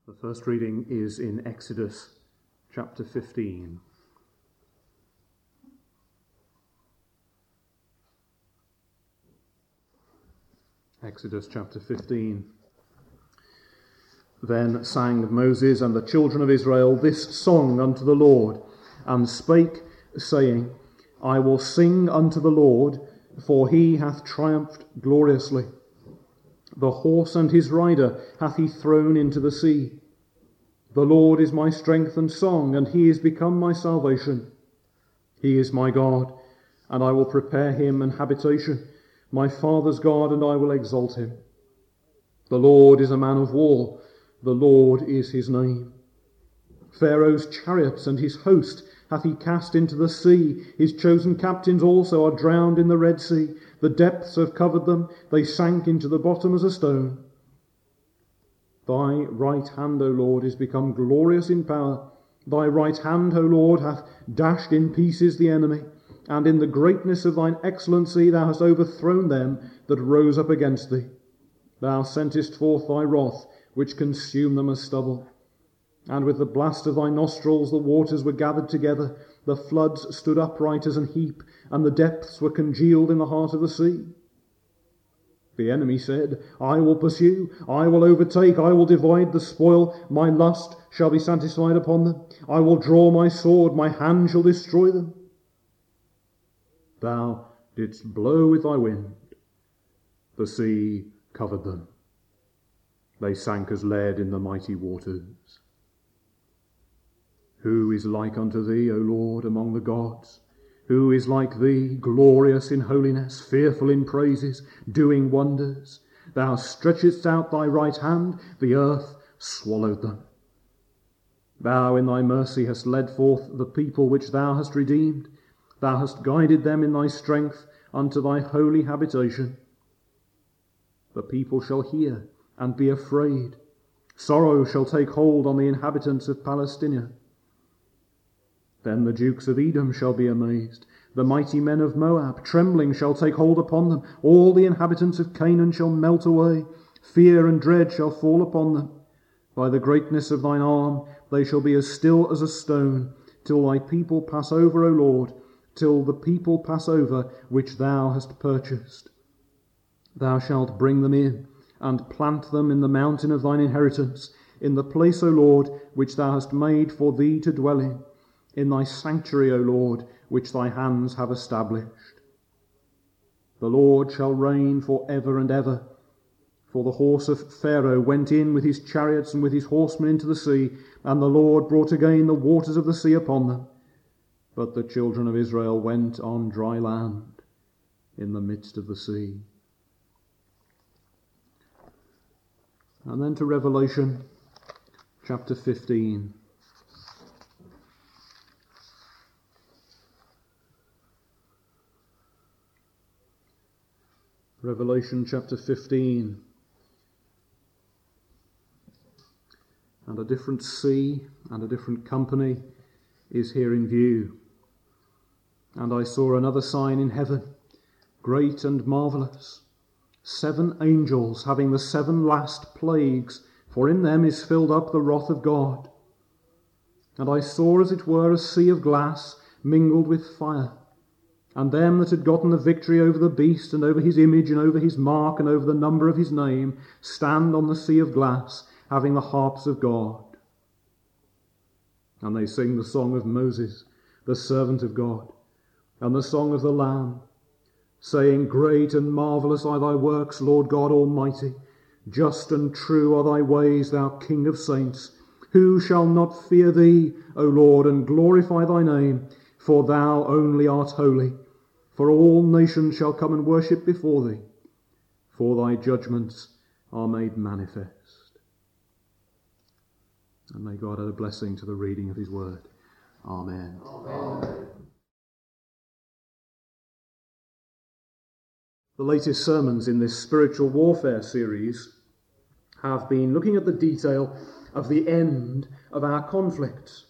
The first reading is in Exodus chapter 15. Exodus chapter 15. Then sang Moses and the children of Israel this song unto the Lord, and spake, saying, I will sing unto the Lord, for he hath triumphed gloriously. The horse and his rider hath he thrown into the sea. The Lord is my strength and song, and he is become my salvation. He is my God, and I will prepare him an habitation, my father's God, and I will exalt him. The Lord is a man of war, the Lord is his name. Pharaoh's chariots and his host hath he cast into the sea. His chosen captains also are drowned in the Red Sea. The depths have covered them. They sank into the bottom as a stone. Thy right hand, O Lord, is become glorious in power. Thy right hand, O Lord, hath dashed in pieces the enemy. And in the greatness of thine excellency thou hast overthrown them that rose up against thee. Thou sentest forth thy wrath, which consumed them as stubble. And with the blast of thy nostrils the waters were gathered together, the floods stood upright as an heap, and the depths were congealed in the heart of the sea. The enemy said, I will pursue, I will overtake, I will divide the spoil, my lust shall be satisfied upon them. I will draw my sword, my hand shall destroy them. Thou didst blow with thy wind, the sea covered them. They sank as lead in the mighty waters. Who is like unto thee, O Lord, among the gods? Who is like thee, glorious in holiness, fearful in praises, doing wonders? Thou stretchedst out thy right hand, the earth swallowed them. Thou in thy mercy hast led forth the people which thou hast redeemed. Thou hast guided them in thy strength unto thy holy habitation. The people shall hear and be afraid. Sorrow shall take hold on the inhabitants of Palestina. Then the dukes of Edom shall be amazed. The mighty men of Moab, trembling, shall take hold upon them. All the inhabitants of Canaan shall melt away. Fear and dread shall fall upon them. By the greatness of thine arm they shall be as still as a stone, till thy people pass over, O Lord, till the people pass over which thou hast purchased. Thou shalt bring them in, and plant them in the mountain of thine inheritance, in the place, O Lord, which thou hast made for thee to dwell in thy sanctuary, O Lord, which thy hands have established. The Lord shall reign for ever and ever. For the horse of Pharaoh went in with his chariots and with his horsemen into the sea, and the Lord brought again the waters of the sea upon them. But the children of Israel went on dry land in the midst of the sea. And then to Revelation chapter 15. Revelation chapter 15. And a different sea and a different company is here in view. And I saw another sign in heaven, great and marvellous, 7 angels having the 7 last plagues, for in them is filled up the wrath of God. And I saw as it were a sea of glass mingled with fire, and them that had gotten the victory over the beast, and over his image, and over his mark, and over the number of his name, stand on the sea of glass, having the harps of God. And they sing the song of Moses, the servant of God, and the song of the Lamb, saying, Great and marvellous are thy works, Lord God Almighty. Just and true are thy ways, thou King of saints. Who shall not fear thee, O Lord, and glorify thy name? For thou only art holy. For all nations shall come and worship before thee, for thy judgments are made manifest. And may God add a blessing to the reading of his word. Amen. Amen. The latest sermons in this spiritual warfare series have been looking at the detail of the end of our conflicts.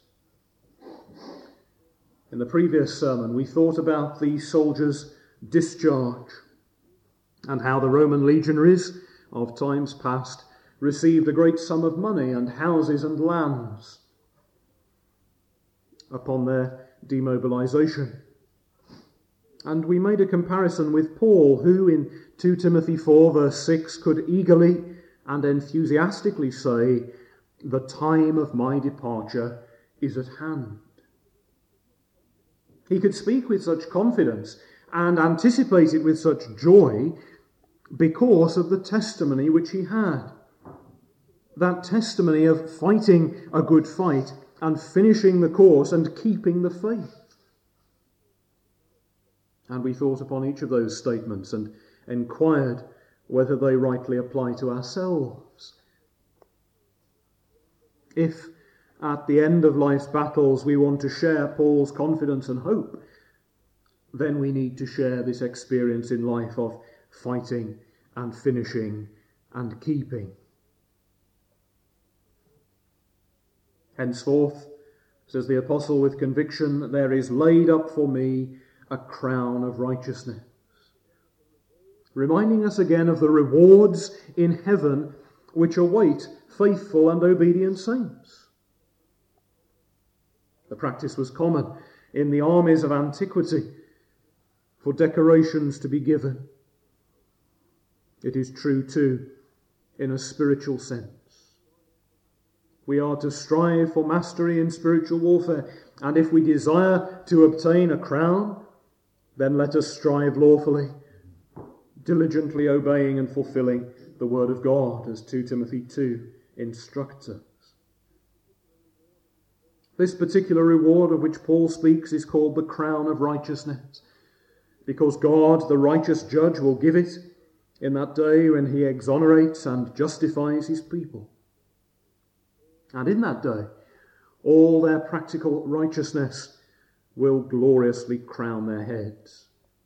In the previous sermon, we thought about the soldiers' discharge and how the Roman legionaries of times past received a great sum of money and houses and lands upon their demobilization. And we made a comparison with Paul, who in 2 Timothy 4 verse 6 could eagerly and enthusiastically say, "The time of my departure is at hand." He could speak with such confidence and anticipate it with such joy because of the testimony which he had. That testimony of fighting a good fight and finishing the course and keeping the faith. And we thought upon each of those statements and inquired whether they rightly apply to ourselves. If at the end of life's battles we want to share Paul's confidence and hope, then we need to share this experience in life of fighting and finishing and keeping. Henceforth, says the apostle with conviction, there is laid up for me a crown of righteousness. Reminding us again of the rewards in heaven which await faithful and obedient saints. The practice was common in the armies of antiquity for decorations to be given. It is true too in a spiritual sense. We are to strive for mastery in spiritual warfare, and if we desire to obtain a crown, then let us strive lawfully, diligently obeying and fulfilling the word of God, as 2 Timothy 2 instructs us. This particular reward of which Paul speaks is called the crown of righteousness, because God, the righteous judge, will give it in that day when he exonerates and justifies his people. And in that day, all their practical righteousness will gloriously crown their heads.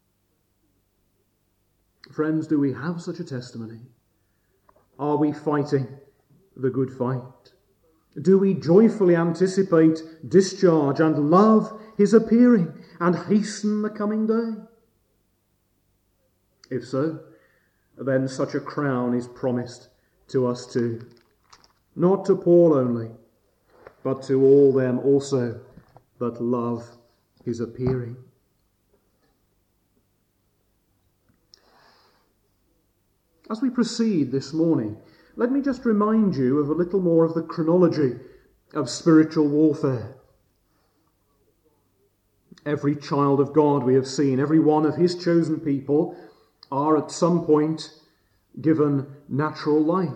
Friends, do we have such a testimony? Are we fighting the good fight? Do we joyfully anticipate discharge and love his appearing and hasten the coming day? If so, then such a crown is promised to us too. Not to Paul only, but to all them also that love his appearing. As we proceed this morning, let me just remind you of a little more of the chronology of spiritual warfare. Every child of God we have seen, every one of his chosen people, are at some point given natural life.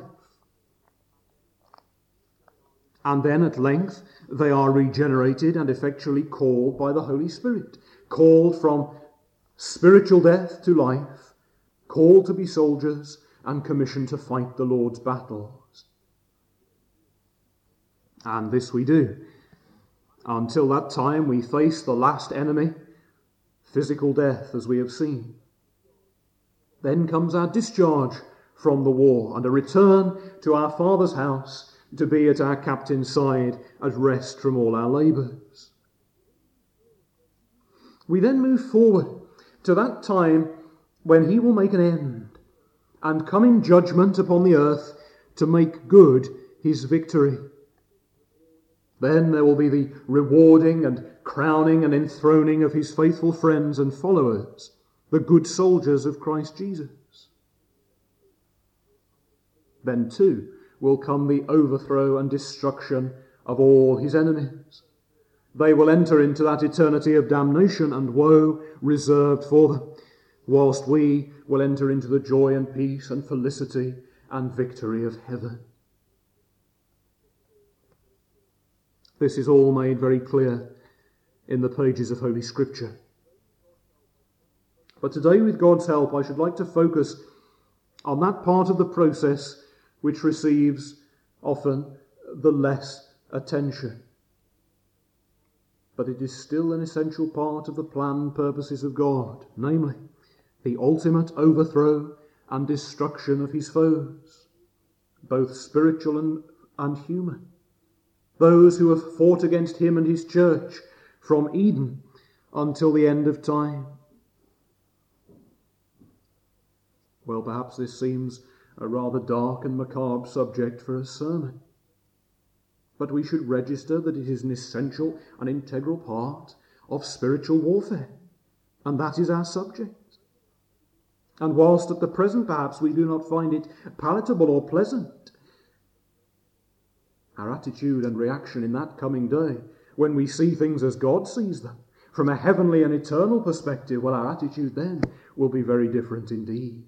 And then at length they are regenerated and effectually called by the Holy Spirit, called from spiritual death to life, called to be soldiers and commissioned to fight the Lord's battles. And this we do. Until that time we face the last enemy, physical death, as we have seen. Then comes our discharge from the war and a return to our Father's house to be at our captain's side at rest from all our labours. We then move forward to that time when he will make an end and come in judgment upon the earth to make good his victory. Then there will be the rewarding and crowning and enthroning of his faithful friends and followers, the good soldiers of Christ Jesus. Then too will come the overthrow and destruction of all his enemies. They will enter into that eternity of damnation and woe reserved for them, whilst we will enter into the joy and peace and felicity and victory of heaven. This is all made very clear in the pages of Holy Scripture. But today, with God's help, I should like to focus on that part of the process which receives often the less attention. But it is still an essential part of the planned purposes of God, namely, the ultimate overthrow and destruction of his foes, both spiritual and human, those who have fought against him and his church from Eden until the end of time. Well, perhaps this seems a rather dark and macabre subject for a sermon. But we should register that it is an essential and integral part of spiritual warfare, and that is our subject. And whilst at the present perhaps we do not find it palatable or pleasant, our attitude and reaction in that coming day, when we see things as God sees them, from a heavenly and eternal perspective, well, our attitude then will be very different indeed.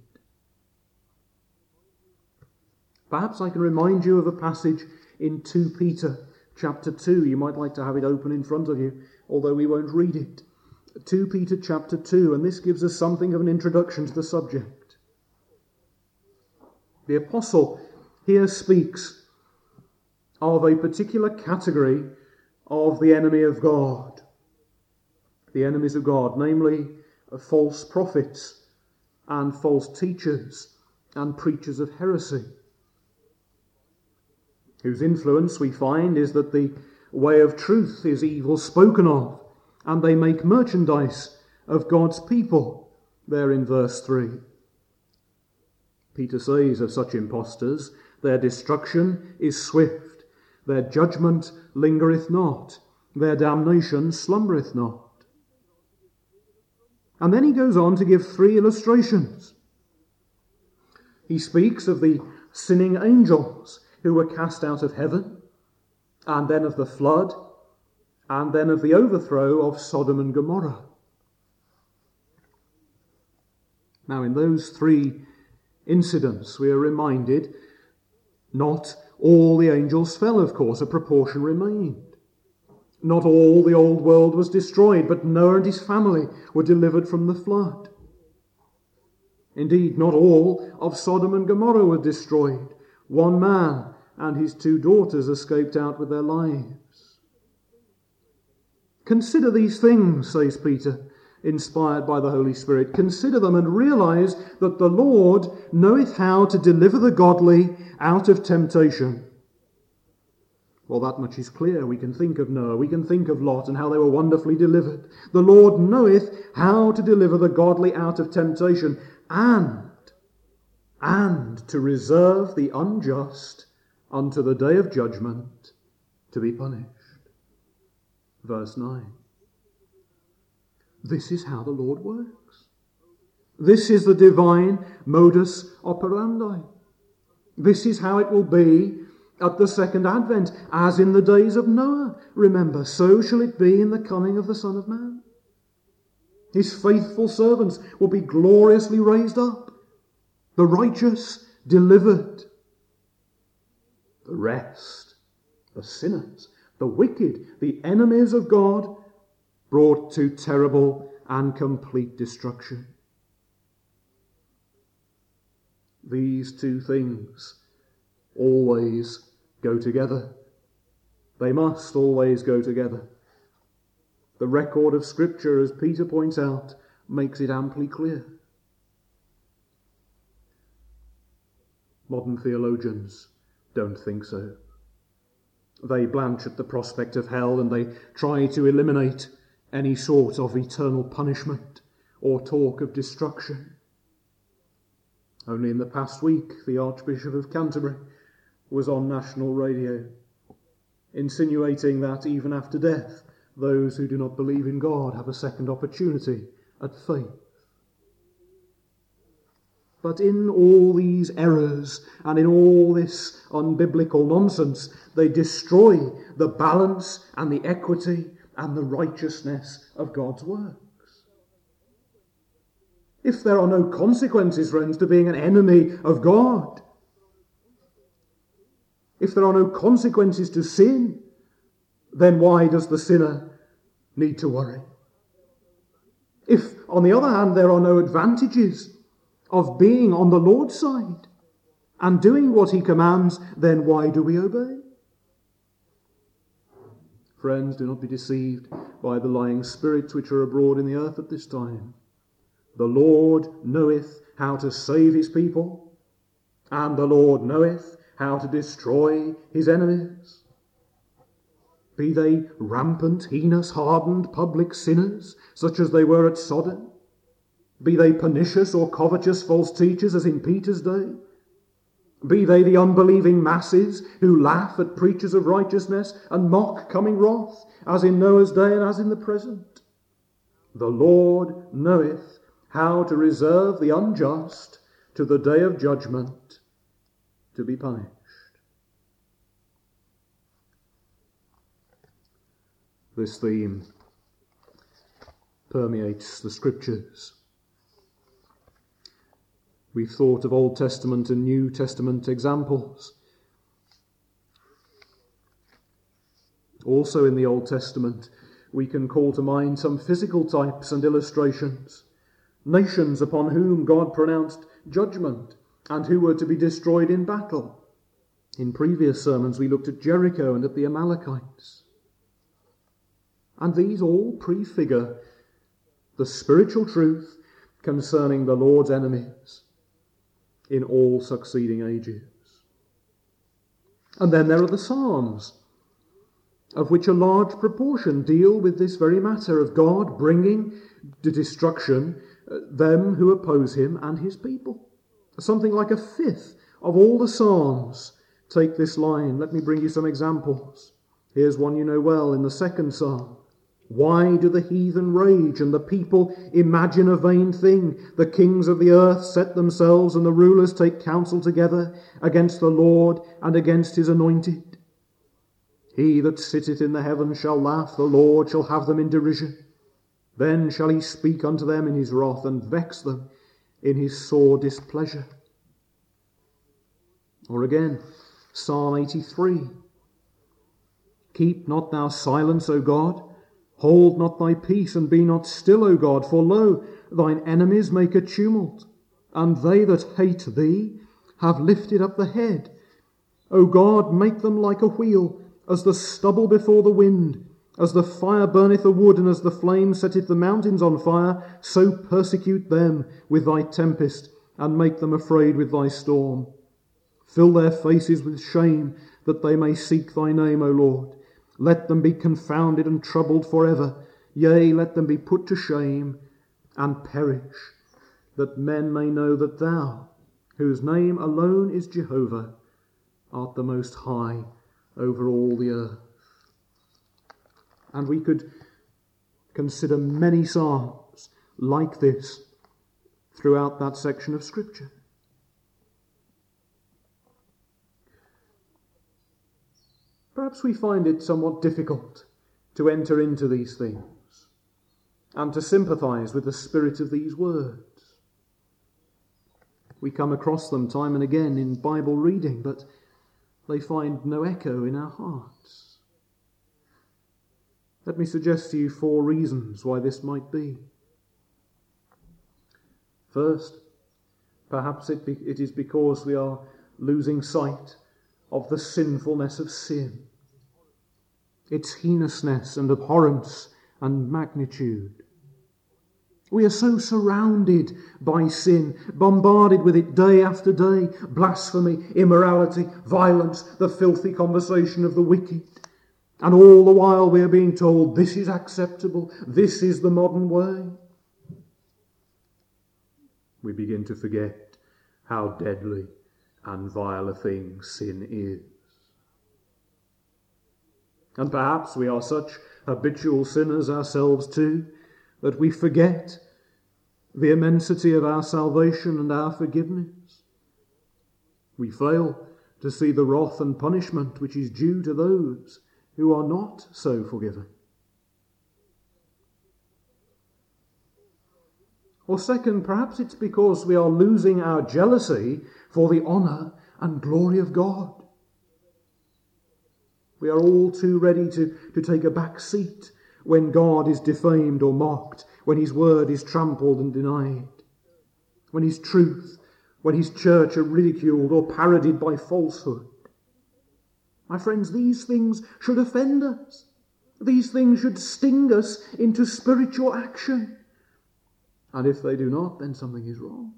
Perhaps I can remind you of a passage in 2 Peter chapter 2. You might like to have it open in front of you, although we won't read it. 2 Peter chapter 2, and this gives us something of an introduction to the subject. The apostle here speaks of a particular category of the enemy of God. The enemies of God, namely false prophets and false teachers and preachers of heresy, whose influence we find is that the way of truth is evil spoken of, and they make merchandise of God's people, there in verse 3. Peter says of such impostors, their destruction is swift, their judgment lingereth not, their damnation slumbereth not. And then he goes on to give 3 illustrations. He speaks of the sinning angels who were cast out of heaven, and then of the flood, and then of the overthrow of Sodom and Gomorrah. Now, in those 3 incidents, we are reminded not all the angels fell, of course, a proportion remained. Not all the old world was destroyed, but Noah and his family were delivered from the flood. Indeed, not all of Sodom and Gomorrah were destroyed. One man and his 2 daughters escaped out with their lives. Consider these things, says Peter, inspired by the Holy Spirit. Consider them and realize that the Lord knoweth how to deliver the godly out of temptation. Well, that much is clear. We can think of Noah, we can think of Lot and how they were wonderfully delivered. The Lord knoweth how to deliver the godly out of temptation and to reserve the unjust unto the day of judgment to be punished. Verse 9. This is how the Lord works. This is the divine modus operandi. This is how it will be at the second advent, as in the days of Noah. Remember, so shall it be in the coming of the Son of Man. His faithful servants will be gloriously raised up, the righteous delivered, the rest, the sinners, the wicked, the enemies of God, brought to terrible and complete destruction. These 2 things always go together. They must always go together. The record of Scripture, as Peter points out, makes it amply clear. Modern theologians don't think so. They blanch at the prospect of hell and they try to eliminate any sort of eternal punishment or talk of destruction. Only in the past week, the Archbishop of Canterbury was on national radio, insinuating that even after death, those who do not believe in God have a second opportunity at faith. But in all these errors and in all this unbiblical nonsense, they destroy the balance and the equity and the righteousness of God's works. If there are no consequences, friends, to being an enemy of God, if there are no consequences to sin, then why does the sinner need to worry? If, on the other hand, there are no advantages of being on the Lord's side and doing what he commands, then why do we obey? Friends, do not be deceived by the lying spirits which are abroad in the earth at this time. The Lord knoweth how to save his people, and the Lord knoweth how to destroy his enemies. Be they rampant, heinous, hardened public sinners, such as they were at Sodom. Be they pernicious or covetous false teachers, as in Peter's day. Be they the unbelieving masses who laugh at preachers of righteousness and mock coming wrath, as in Noah's day and as in the present. The Lord knoweth how to reserve the unjust to the day of judgment, to be punished. This theme permeates the Scriptures. We've thought of Old Testament and New Testament examples. Also in the Old Testament, we can call to mind some physical types and illustrations. Nations upon whom God pronounced judgment and who were to be destroyed in battle. In previous sermons we looked at Jericho and at the Amalekites. And these all prefigure the spiritual truth concerning the Lord's enemies in all succeeding ages. And then there are the Psalms, of which a large proportion deal with this very matter of God bringing to destruction them who oppose him and his people. Something like a fifth of all the Psalms take this line. Let me bring you some examples. Here's one you know well in the second Psalm. Why do the heathen rage and the people imagine a vain thing? The kings of the earth set themselves and the rulers take counsel together against the Lord and against his anointed. He that sitteth in the heavens shall laugh, the Lord shall have them in derision. Then shall he speak unto them in his wrath and vex them in his sore displeasure. Or again, Psalm 83. Keep not thou silence, O God. Hold not thy peace, and be not still, O God. For lo, thine enemies make a tumult, and they that hate thee have lifted up the head. O God, make them like a wheel, as the stubble before the wind. As the fire burneth the wood, and as the flame setteth the mountains on fire, so persecute them with thy tempest, and make them afraid with thy storm. Fill their faces with shame, that they may seek thy name, O Lord. Let them be confounded and troubled forever. Yea, let them be put to shame and perish, that men may know that thou, whose name alone is Jehovah, art the most high over all the earth. And we could consider many psalms like this throughout that section of Scripture. Perhaps we find it somewhat difficult to enter into these things and to sympathize with the spirit of these words. We come across them time and again in Bible reading, but they find no echo in our hearts. Let me suggest to you 4 reasons why this might be. First, perhaps it is because we are losing sight of the sinfulness of sin, its heinousness and abhorrence and magnitude. We are so surrounded by sin, bombarded with it day after day, blasphemy, immorality, violence, the filthy conversation of the wicked. And all the while we are being told, this is acceptable, this is the modern way. We begin to forget how deadly and vile a thing sin is. And perhaps we are such habitual sinners ourselves too, that we forget the immensity of our salvation and our forgiveness. We fail to see the wrath and punishment which is due to those who are not so forgiven. Or second, perhaps it's because we are losing our jealousy for the honour and glory of God. We are all too ready to take a back seat when God is defamed or mocked, when his word is trampled and denied, when his truth, when his church are ridiculed or parodied by falsehood. My friends, these things should offend us. These things should sting us into spiritual action. And if they do not, then something is wrong.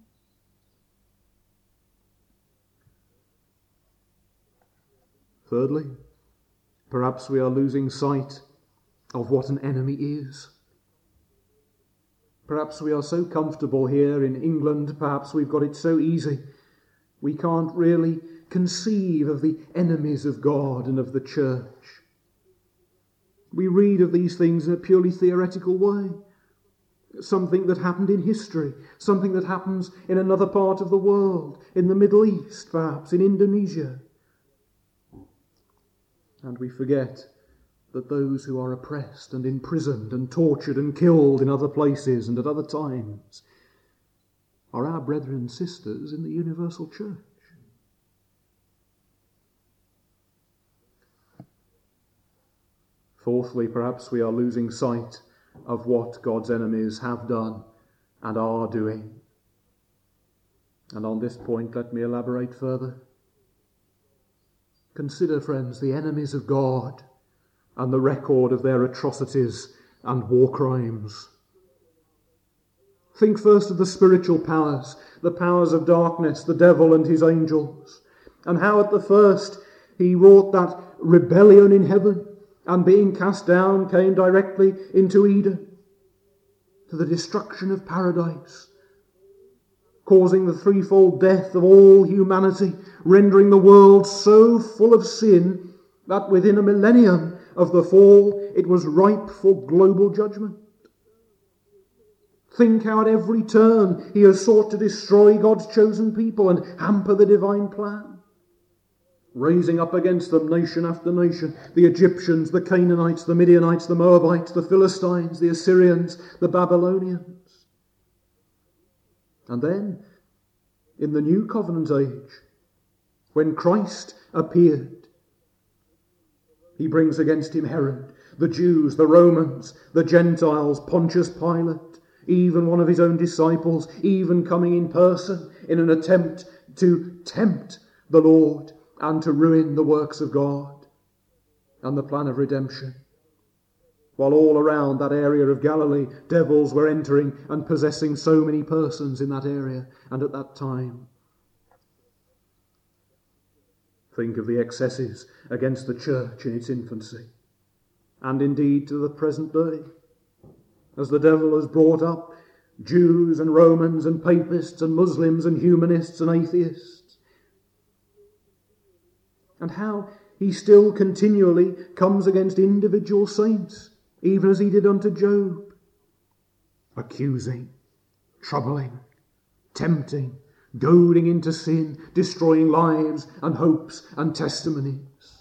Thirdly, perhaps we are losing sight of what an enemy is. Perhaps we are so comfortable here in England, perhaps we've got it so easy, we can't really conceive of the enemies of God and of the church. We read of these things in a purely theoretical way. Something that happened in history, something that happens in another part of the world, in the Middle East, perhaps, in Indonesia. And we forget that those who are oppressed and imprisoned and tortured and killed in other places and at other times are our brethren and sisters in the universal church. Fourthly, perhaps we are losing sight of what God's enemies have done and are doing. And on this point, let me elaborate further. Consider, friends, the enemies of God and the record of their atrocities and war crimes. Think first of the spiritual powers, the powers of darkness, the devil and his angels, and how at the first he wrought that rebellion in heaven, and being cast down came directly into Eden, to the destruction of paradise, causing the threefold death of all humanity, rendering the world so full of sin that within a millennium of the fall it was ripe for global judgment. Think how at every turn he has sought to destroy God's chosen people and hamper the divine plan, raising up against them nation after nation, the Egyptians, the Canaanites, the Midianites, the Moabites, the Philistines, the Assyrians, the Babylonians. And then, in the new covenant age, when Christ appeared, he brings against him Herod, the Jews, the Romans, the Gentiles, Pontius Pilate, even one of his own disciples, even coming in person in an attempt to tempt the Lord and to ruin the works of God and the plan of redemption. While all around that area of Galilee, devils were entering and possessing so many persons in that area and at that time. Think of the excesses against the church in its infancy, and indeed to the present day, as the devil has brought up Jews and Romans and papists and Muslims and humanists and atheists, and how he still continually comes against individual saints, even as he did unto Job, accusing, troubling, tempting, goading into sin, destroying lives and hopes and testimonies.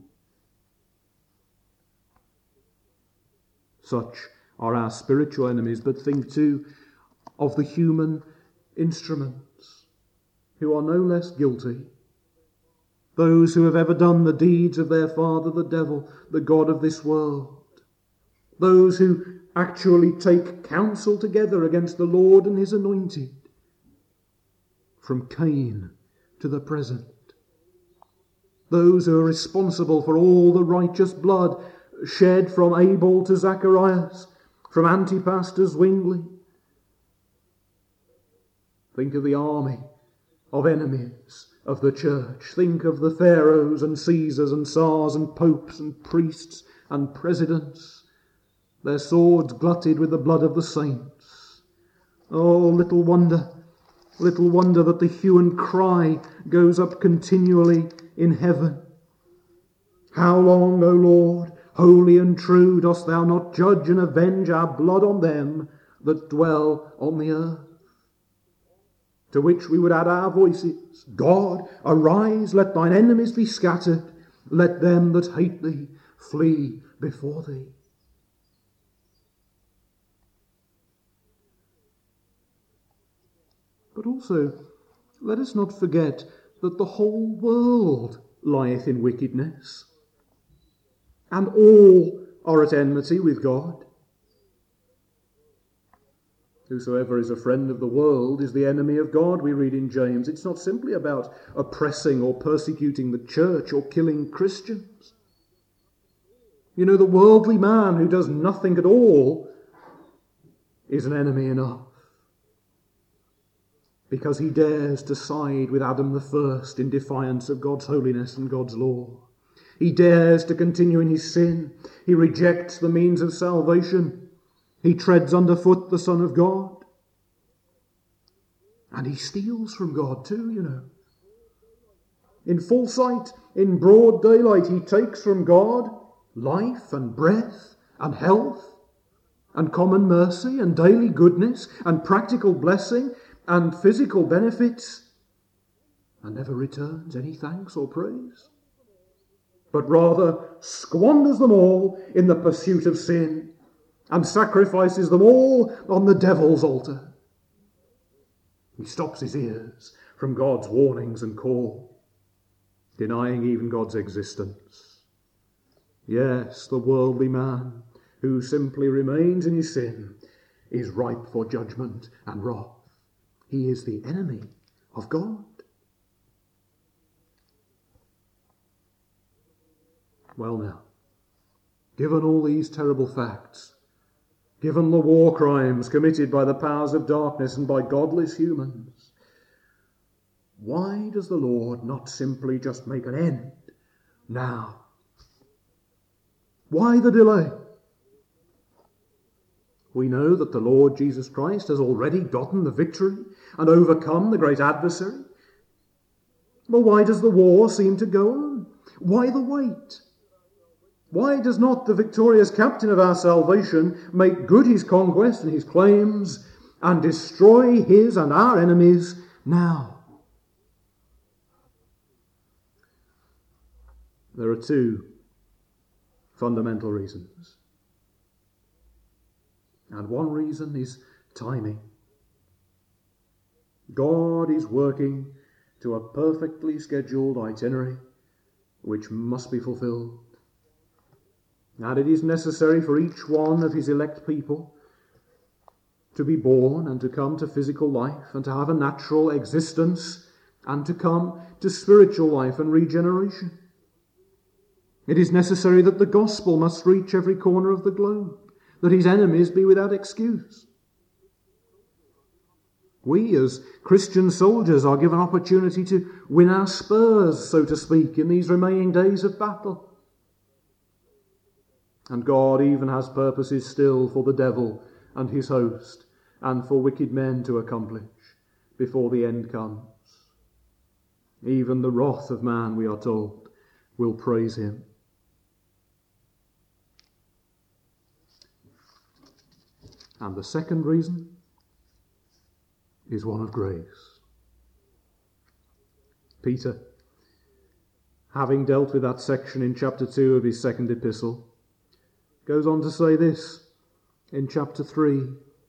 Such are our spiritual enemies, but think too of the human instruments who are no less guilty. Those who have ever done the deeds of their father, the devil, the god of this world. Those who actually take counsel together against the Lord and his anointed. From Cain to the present. Those who are responsible for all the righteous blood shed from Abel to Zacharias, from Antipas to Zwingli. Think of the army of enemies of the church. Think of the pharaohs and Caesars and tsars and popes and priests and presidents, their swords glutted with the blood of the saints. Oh, little wonder that the hue and cry goes up continually in heaven. How long, O Lord, holy and true, dost thou not judge and avenge our blood on them that dwell on the earth? To which we would add our voices. God, arise, let thine enemies be scattered. Let them that hate thee flee before thee. But also, let us not forget that the whole world lieth in wickedness, and all are at enmity with God. Whosoever is a friend of the world is the enemy of God, we read in James. It's not simply about oppressing or persecuting the church or killing Christians. You know, the worldly man who does nothing at all is an enemy enough, because he dares to side with Adam the first in defiance of God's holiness and God's law. He dares to continue in his sin. He rejects the means of salvation. He treads underfoot the Son of God. And he steals from God too, you know. In full sight, in broad daylight, he takes from God life and breath and health and common mercy and daily goodness and practical blessing and physical benefits, and never returns any thanks or praise, but rather squanders them all in the pursuit of sin and sacrifices them all on the devil's altar. He stops his ears from God's warnings and call, denying even God's existence. Yes, the worldly man who simply remains in his sin is ripe for judgment and wrath. He is the enemy of God. Well now, given all these terrible facts, given the war crimes committed by the powers of darkness and by godless humans, why does the Lord not simply just make an end now? Why the delay? We know that the Lord Jesus Christ has already gotten the victory and overcome the great adversary. But why does the war seem to go on? Why the wait? Why does not the victorious captain of our salvation make good his conquest and his claims and destroy his and our enemies now? There are two fundamental reasons. And one reason is timing. God is working to a perfectly scheduled itinerary which must be fulfilled. And it is necessary for each one of his elect people to be born and to come to physical life and to have a natural existence and to come to spiritual life and regeneration. It is necessary that the gospel must reach every corner of the globe, that his enemies be without excuse. We as Christian soldiers are given opportunity to win our spurs, so to speak, in these remaining days of battle. And God even has purposes still for the devil and his host and for wicked men to accomplish before the end comes. Even the wrath of man, we are told, will praise him. And the second reason is one of grace. Peter, having dealt with that section in chapter 2 of his second epistle, goes on to say this in chapter 3.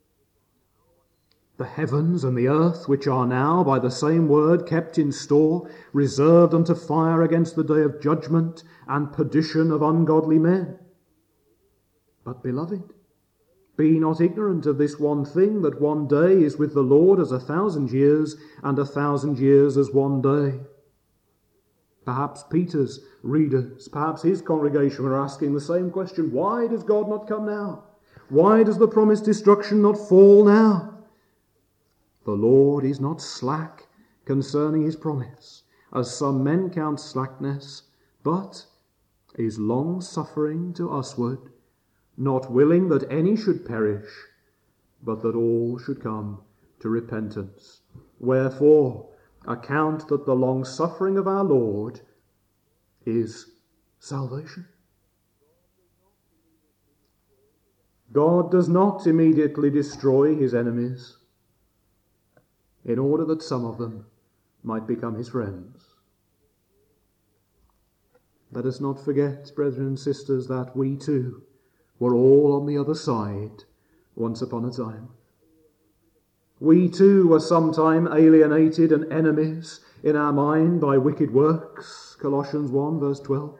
The heavens and the earth, which are now by the same word kept in store, reserved unto fire against the day of judgment and perdition of ungodly men. But, beloved, be not ignorant of this one thing, that one day is with the Lord as 1,000 years, and 1,000 years as one day. Perhaps Peter's readers, perhaps his congregation were asking the same question. Why does God not come now? Why does the promised destruction not fall now? The Lord is not slack concerning his promise, as some men count slackness, but is long-suffering to usward, not willing that any should perish, but that all should come to repentance. Wherefore, account that the long-suffering of our Lord is salvation. God does not immediately destroy his enemies in order that some of them might become his friends. Let us not forget, brethren and sisters, that we too were all on the other side once upon a time. We too were sometime alienated and enemies in our mind by wicked works, Colossians 1 verse 12.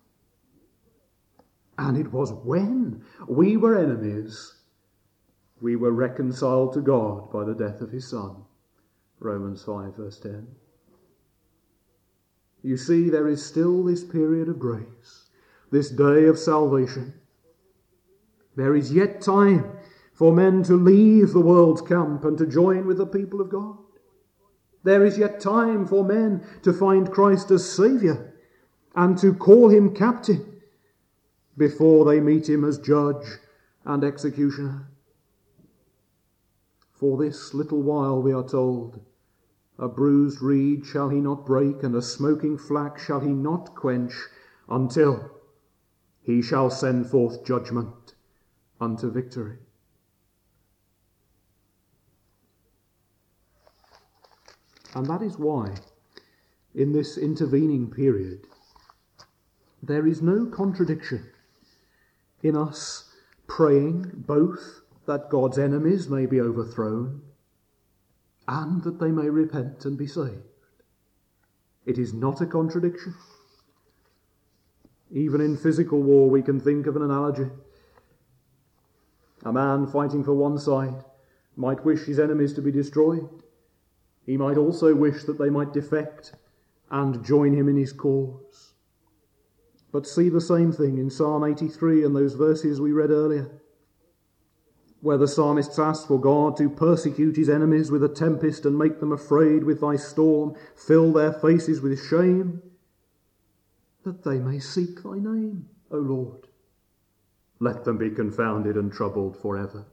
And it was when we were enemies we were reconciled to God by the death of his Son, Romans 5 verse 10. You see, there is still this period of grace, this day of salvation. There is yet time for men to leave the world's camp and to join with the people of God. There is yet time for men to find Christ as Saviour and to call him Captain before they meet him as Judge and Executioner. For this little while, we are told, A bruised reed shall he not break, and a smoking flax shall he not quench, until he shall send forth judgment unto victory. And that is why, in this intervening period, there is no contradiction in us praying both that God's enemies may be overthrown and that they may repent and be saved. It is not a contradiction. Even in physical war, we can think of an analogy. A man fighting for one side might wish his enemies to be destroyed. He might also wish that they might defect and join him in his cause. But see the same thing in Psalm 83 and those verses we read earlier, where the psalmist asks for God to persecute his enemies with a tempest and make them afraid with thy storm, fill their faces with shame, that they may seek thy name, O Lord. Let them be confounded and troubled forever.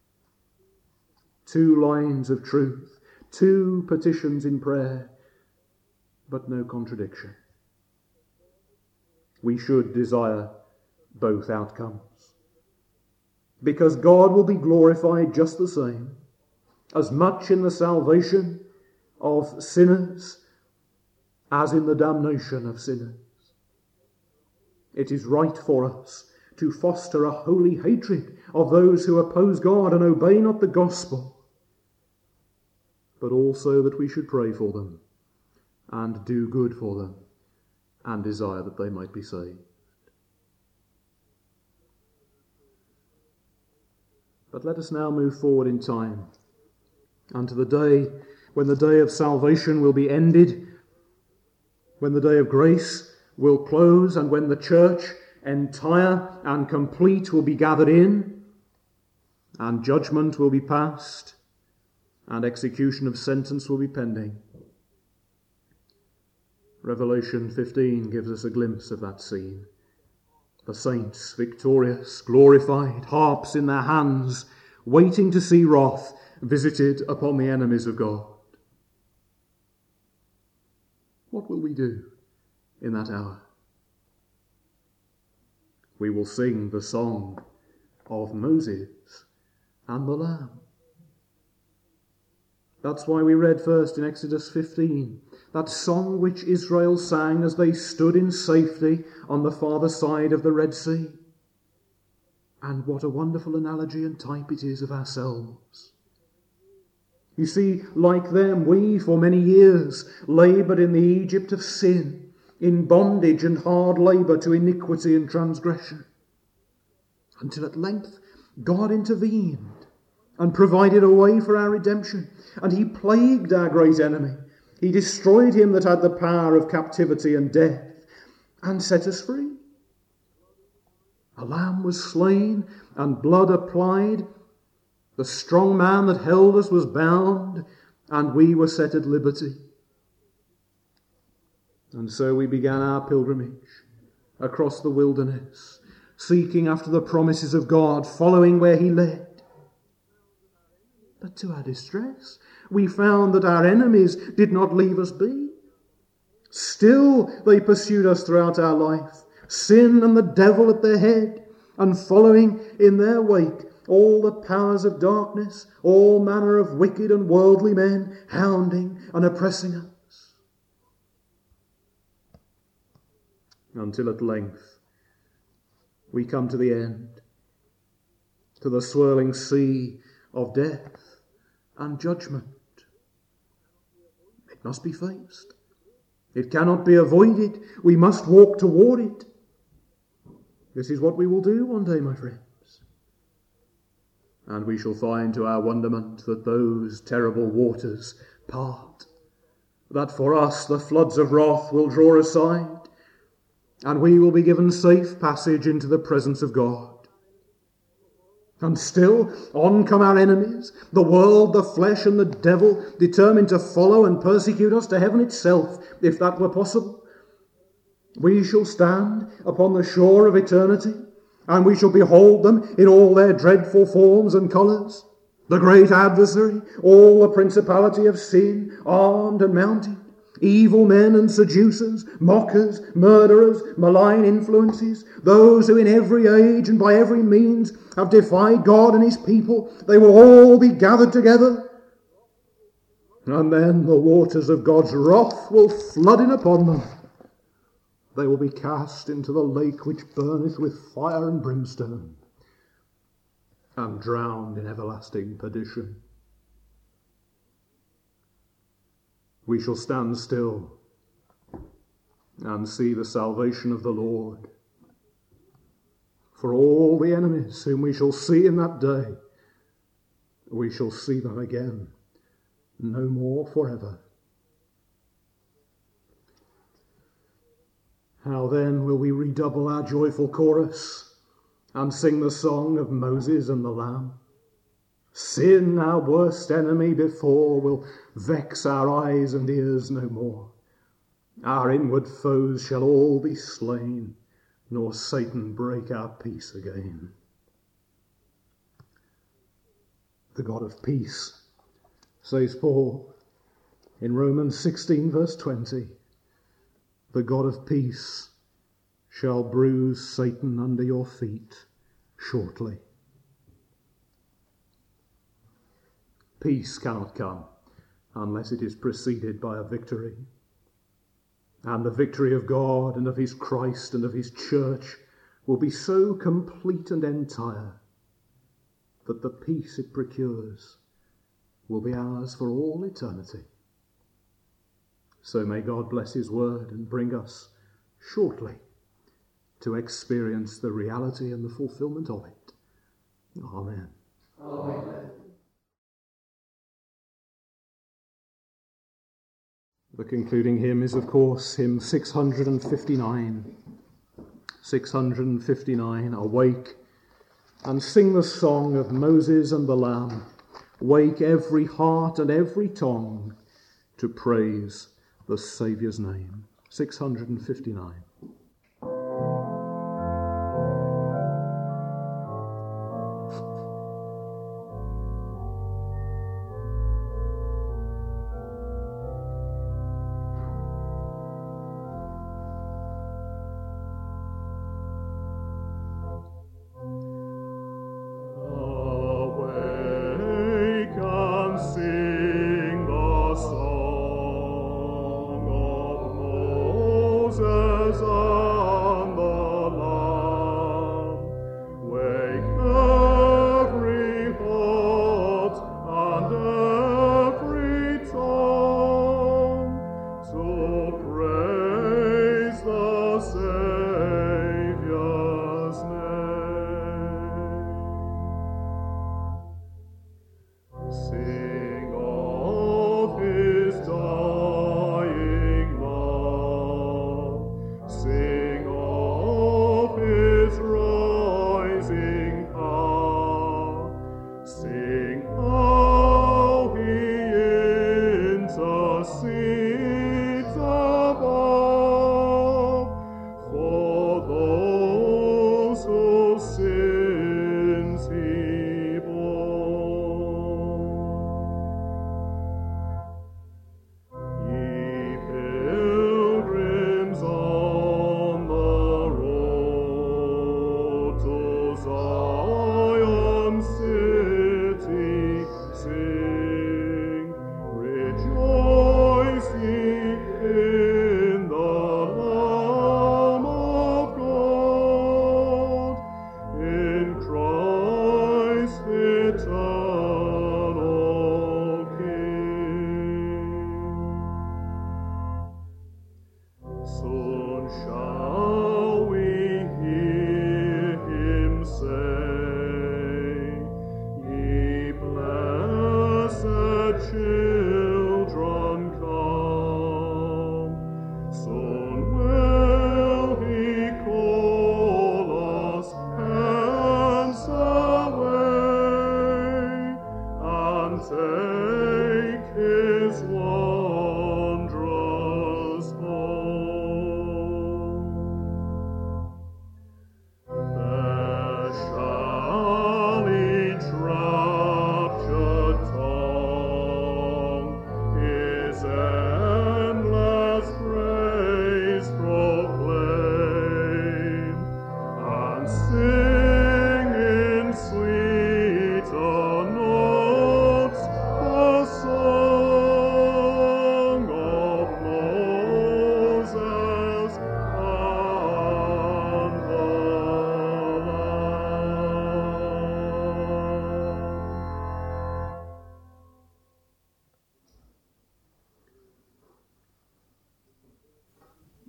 2 lines of truth, 2 petitions in prayer, but no contradiction. We should desire both outcomes, because God will be glorified just the same, as much in the salvation of sinners as in the damnation of sinners. It is right for us to foster a holy hatred of those who oppose God and obey not the gospel, but also that we should pray for them and do good for them and desire that they might be saved. But let us now move forward in time unto the day when the day of salvation will be ended, when the day of grace will close, and when the church entire and complete will be gathered in, and judgment will be passed, and execution of sentence will be pending. Revelation 15 gives us a glimpse of that scene. The saints, victorious, glorified, harps in their hands, waiting to see wrath visited upon the enemies of God. What will we do in that hour? We will sing the song of Moses and the Lamb. That's why we read first in Exodus 15, that song which Israel sang as they stood in safety on the farther side of the Red Sea. And what a wonderful analogy and type it is of ourselves. You see, like them, we for many years laboured in the Egypt of sin, in bondage and hard labour to iniquity and transgression, until at length God intervened and provided a way for our redemption. And he plagued our great enemy. He destroyed him that had the power of captivity and death, and set us free. A lamb was slain and blood applied. The strong man that held us was bound, and we were set at liberty. And so we began our pilgrimage across the wilderness, seeking after the promises of God, following where he led. But to our distress, we found that our enemies did not leave us be. Still they pursued us throughout our life, sin and the devil at their head, and following in their wake all the powers of darkness, all manner of wicked and worldly men, hounding and oppressing us. Until at length we come to the end, to the swirling sea of death and judgment. It must be faced. It cannot be avoided. We must walk toward it. This is what we will do one day, my friends. And we shall find to our wonderment that those terrible waters part, that for us the floods of wrath will draw aside, and we will be given safe passage into the presence of God. And still, on come our enemies, the world, the flesh, and the devil, determined to follow and persecute us to heaven itself, if that were possible. We shall stand upon the shore of eternity, and we shall behold them in all their dreadful forms and colours, The great adversary, all the principality of sin, armed and mounted, evil men and seducers, mockers, murderers, malign influences, those who in every age and by every means have defied God and his people, they will all be gathered together. And then the waters of God's wrath will flood in upon them. They will be cast into the lake which burneth with fire and brimstone, and drowned in everlasting perdition. We shall stand still and see the salvation of the Lord. For all the enemies whom we shall see in that day, we shall see them again, no more forever. How then will we redouble our joyful chorus and sing the song of Moses and the Lamb? Sin, our worst enemy before, will vex our eyes and ears no more. Our inward foes shall all be slain, nor Satan break our peace again. The God of peace, says Paul in Romans 16 verse 20, the God of peace shall bruise Satan under your feet shortly. Peace cannot come unless it is preceded by a victory. And the victory of God and of his Christ and of his church will be so complete and entire that the peace it procures will be ours for all eternity. So may God bless his word and bring us shortly to experience the reality and the fulfillment of it. Amen. Amen. The concluding hymn is, of course, hymn 659. 659, awake and sing the song of Moses and the Lamb. Wake every heart and every tongue to praise the Saviour's name. 659. Soon shall we hear him say,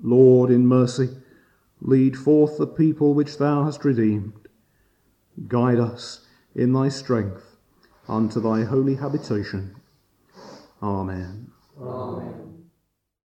Lord, in mercy, lead forth the people which thou hast redeemed. Guide us in thy strength unto thy holy habitation. Amen. Amen.